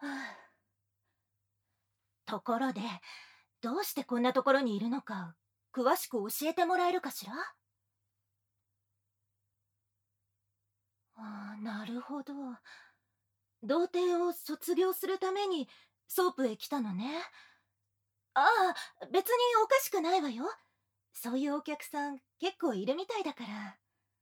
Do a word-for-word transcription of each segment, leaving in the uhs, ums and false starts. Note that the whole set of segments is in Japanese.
ところで、どうしてこんなところにいるのか詳しく教えてもらえるかしら？ああ、なるほど。童貞を卒業するためにソープへ来たのね。ああ、別におかしくないわよ。そういうお客さん結構いるみたいだから。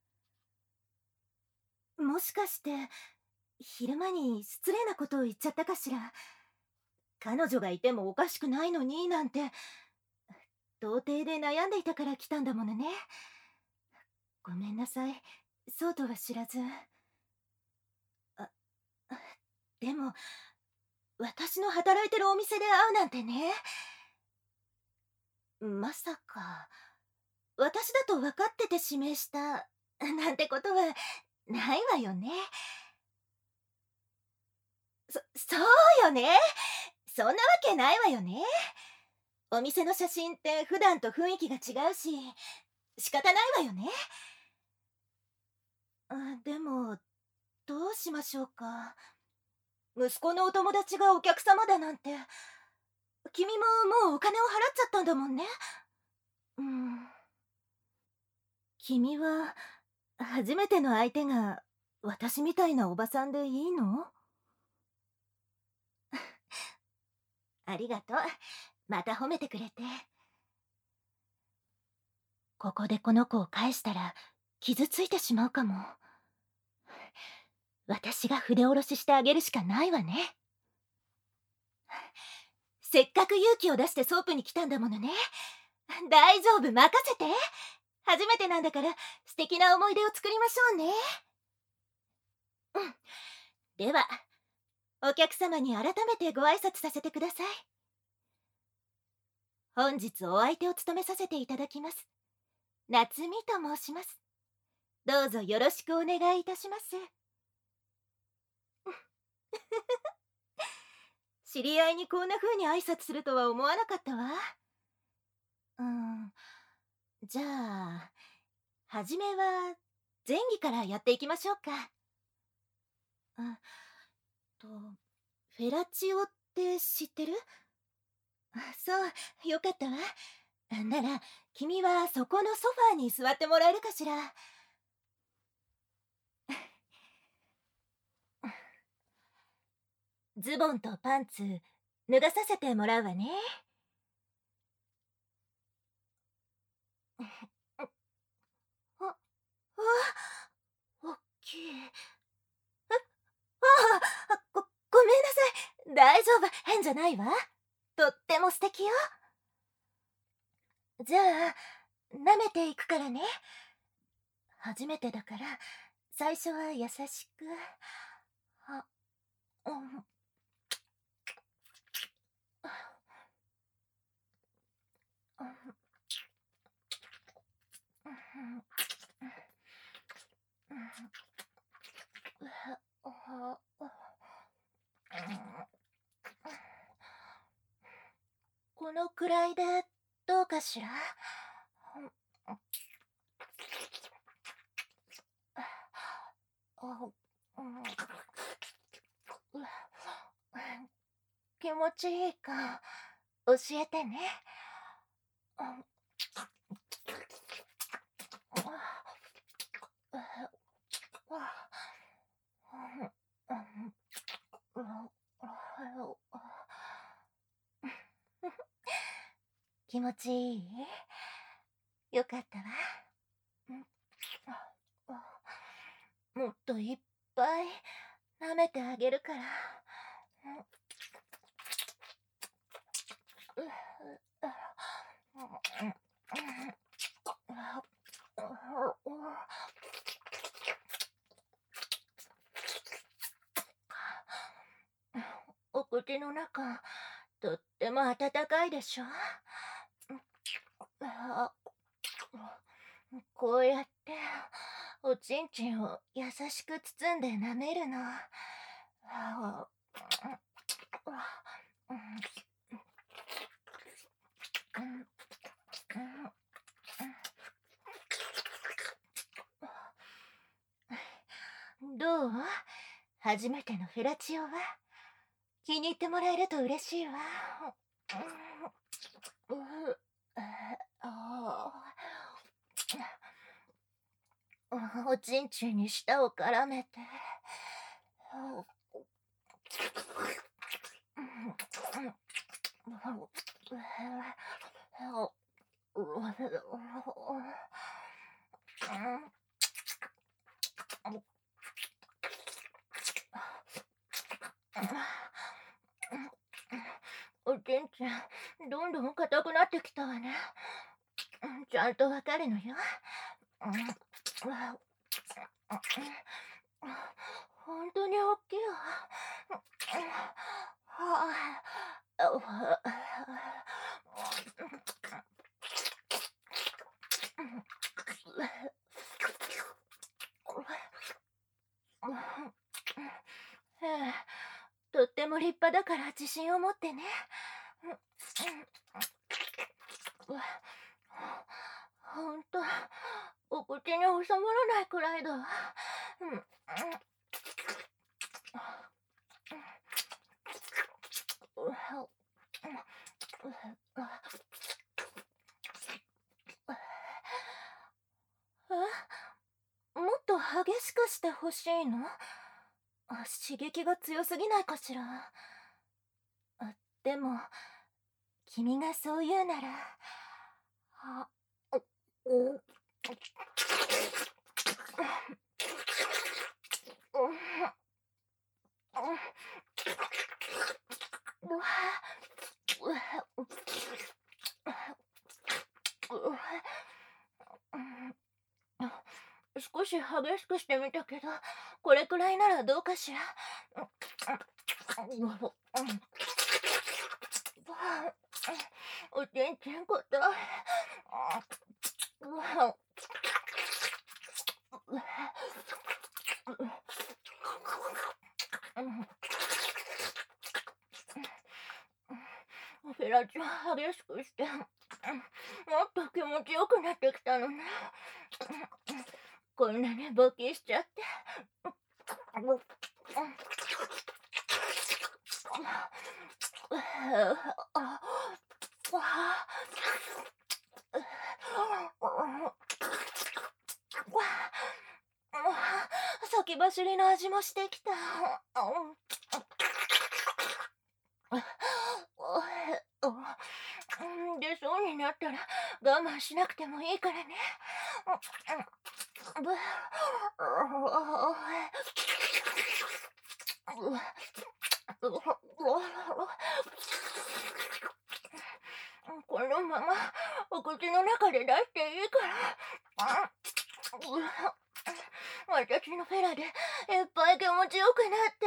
もしかして昼間に失礼なことを言っちゃったかしら。彼女がいてもおかしくないのになんて。童貞で悩んでいたから来たんだものね。ごめんなさい、そうとは知らず。あ、でも私の働いてるお店で会うなんてね。まさか私だと分かってて指名したなんてことはないわよね。そ、そうよね。そんなわけないわよね。お店の写真って普段と雰囲気が違うし仕方ないわよね。あ、でもどうしましょうか。息子のお友達がお客様だなんて。君ももうお金を払っちゃったんだもんね。うん。君は初めての相手が私みたいなおばさんでいいの？ありがとう。また褒めてくれて。ここでこの子を返したら傷ついてしまうかも。私が筆下ろししてあげるしかないわね。せっかく勇気を出してソープに来たんだものね。大丈夫、任せて。初めてなんだから素敵な思い出を作りましょうね。うん。ではお客様に改めてご挨拶させてください。本日お相手を務めさせていただきます夏美と申します。どうぞよろしくお願いいたします。知り合いにこんな風に挨拶するとは思わなかったわ。うん、じゃあはじめは前儀からやっていきましょうか。あとフェラチオって知ってる？あ、そう、よかったわ。なら君はそこのソファーに座ってもらえるかしら。ズボンとパンツ脱がさせてもらうわね。あ、あ、おっきい。え、ああ、ご、ごめんなさい。大丈夫、変じゃないわ。とっても素敵よ。じゃあ舐めていくからね。初めてだから最初は優しく。あ、うん。このくらいでどうかしら？気持ちいいか教えてね。気持ちいい？よかったわ。もっといっぱい舐めてあげるから。お口の中とっても温かいでしょ。こうやっておちんちんを優しく包んで舐めるの。どう？初めてのフェラチオは？ 気に入ってもらえると嬉しいわ。ううああおちんちんに舌を絡めて。おちんちん、どんどん硬くなってきたわね。ちゃんとわかるのよ。本当に大きいわ。とっても立派だから自信を持ってね。ほんと、お口に収まらないくらいだわ。え、もっと激しくしてほしいの？刺激が強すぎないかしら。でも君がそう言うなら。あお少し激しくしてみたけど、これくらいならどうかしら。おちんちんこたい。フェラちゃん激しくして、もっと気持ちよくなってきたのね。こんなに勃起しちゃって。先走りの味もしてきた。出そうになったら我慢しなくてもいいからね。このままお口の中で出していいから。私のフェラでいっぱい気持ちよくなって。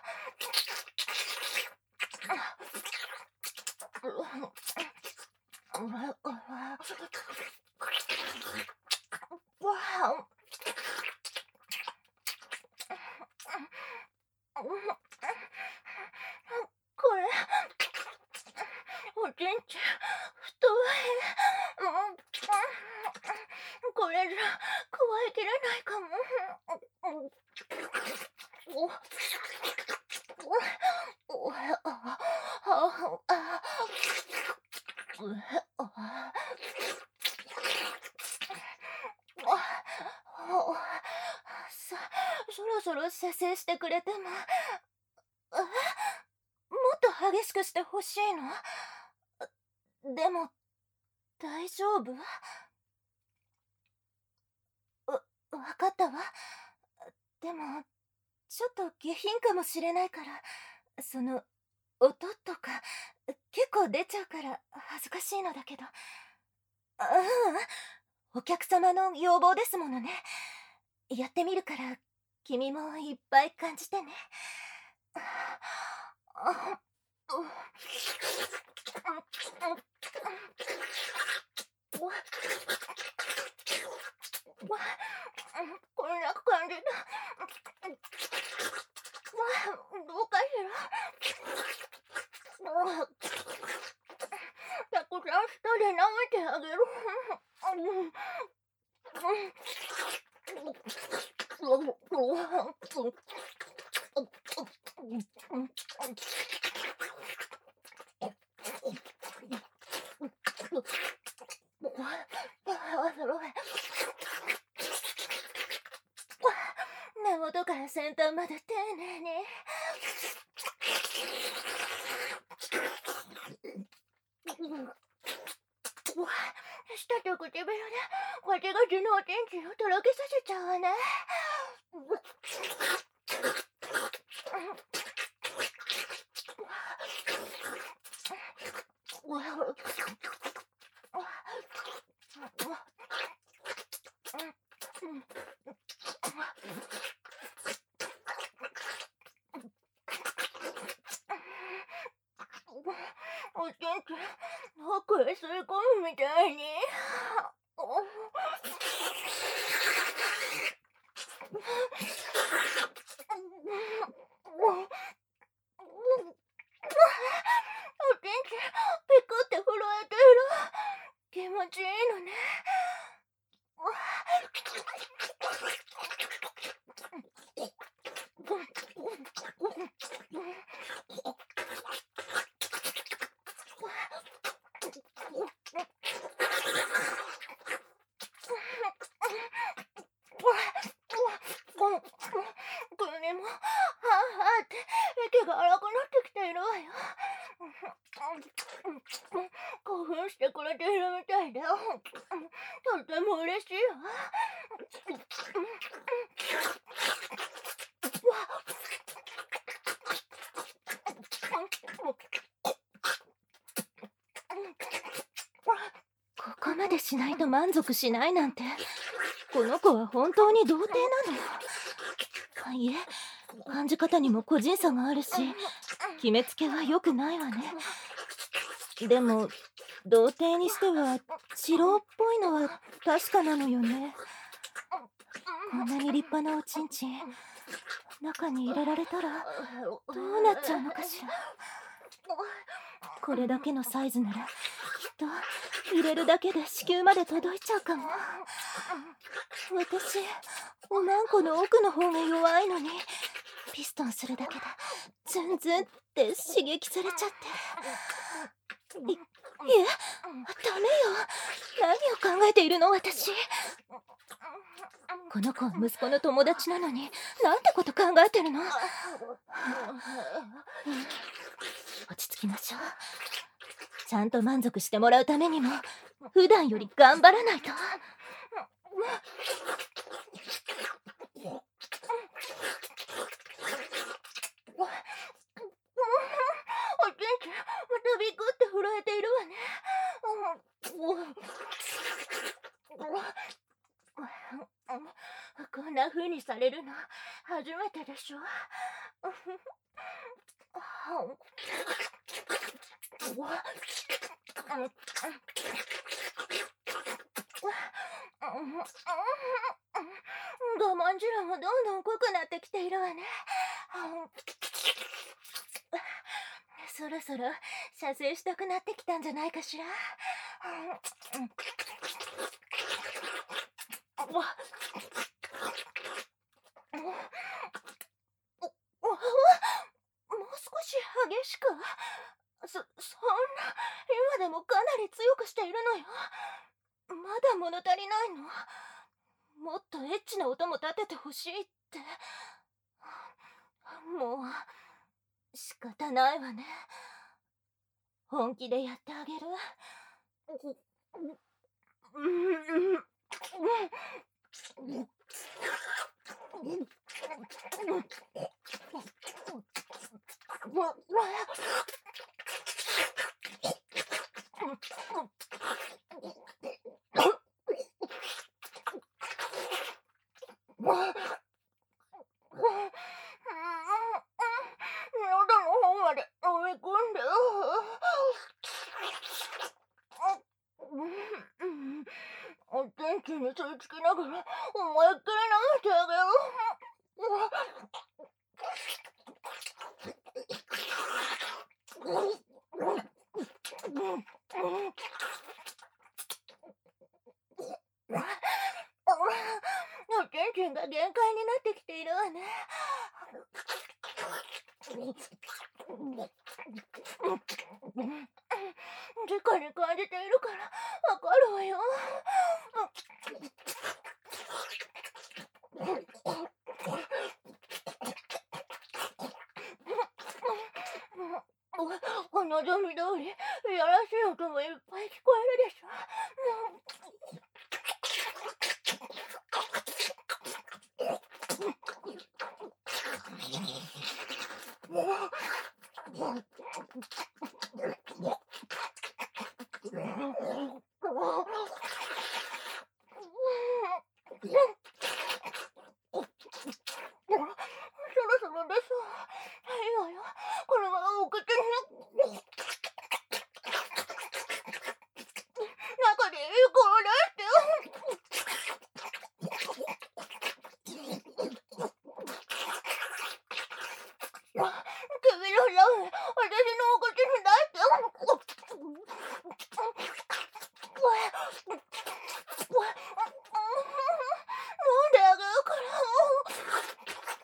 これおちんちん太い。これじゃくわえきれないかも。さそろそろ射精してくれても。もっと激しくしてほしいの？でも大丈夫？わ、わかったわ。でもちょっと下品かもしれないから、その音とか結構出ちゃうから恥ずかしいのだけど。ううん、お客様の要望ですものね。やってみるから君もいっぱい感じてね。こんな感じだ。どうかしら。たくさん舌で舐めてあげる。 先端まで丁寧に。舌と唇でガチガチのおちんちんをとろけさせちゃうわね。おちんちん奥へ吸い込むみたいに。おちんちんピクって震えている。気持ちいいのね。国もはあはあって息が荒くなってきているわよ。興奮してくれているみたいで、とても嬉しいわ。ここまでしないと満足しないなんて、この子は本当に童貞なのよ。いえ、感じ方にも個人差があるし、決めつけは良くないわね。でも童貞にしては治郎っぽいのは確かなのよね。こんなに立派なおちんちん中に入れられたらどうなっちゃうのかしら。これだけのサイズならきっと入れるだけで子宮まで届いちゃうかも。私おまんこの奥の方が弱いのに、ピストンするだけでズンズンって刺激されちゃって。い、いえ、ダメよ。何を考えているの私。この子は息子の友達なのに、なんてこと考えてるの。落ち着きましょう。ちゃんと満足してもらうためにも普段より頑張らないと。おちんちんまたビクって震えているわね。こんな風にされるの初めてでしょ。我慢汁もどんどん濃くなってきているわね。そろそろ射精したくなってきたんじゃないかしら。もう少し激しく。そ、そんな、今でもかなり強くしているのよ。まだ物足りないの。もっとエッチな音も立ててほしいって。もう仕方ないわね。本気でやってあげる。喉の方まで飲み込んで。おちんちんに吸い付きながら思いっきり舐めてあげる。おちんちんが限界になってきているわね。直に感じているからわかるわよ。 お望み通り、いやらしい音もいっぱい聞こえるでしょ。そろそろですわ。いいわよ。このままお口に中でいいから出して。君のラーメン、私のお口に出して。飲んであげるから。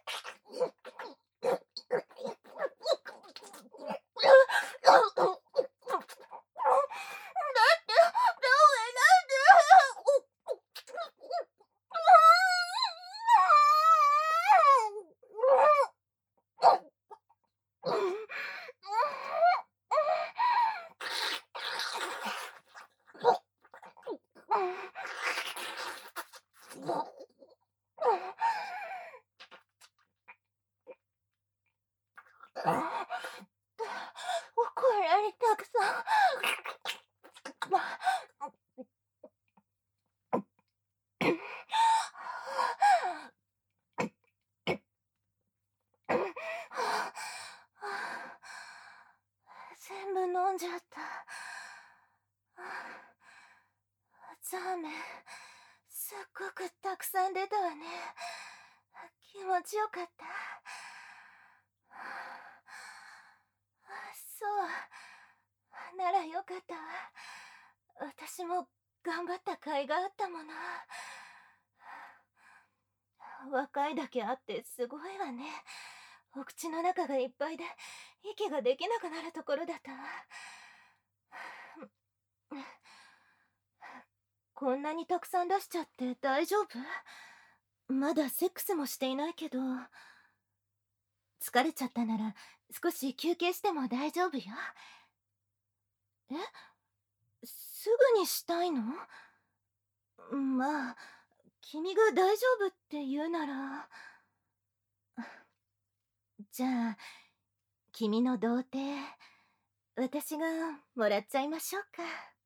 こんなにたくさん。全部飲んじゃった。ザーメン、すっごくたくさん出たわね。気持ちよかった。そう、ならよかったわ。私も頑張った甲斐があったもの。若いだけあってすごいわね。お口の中がいっぱいで息ができなくなるところだったわ。こんなにたくさん出しちゃって大丈夫？まだセックスもしていないけど。疲れちゃったなら少し休憩しても大丈夫よ。え？すぐにしたいの？まあ、君が大丈夫って言うなら。じゃあ、君の童貞、私がもらっちゃいましょうか。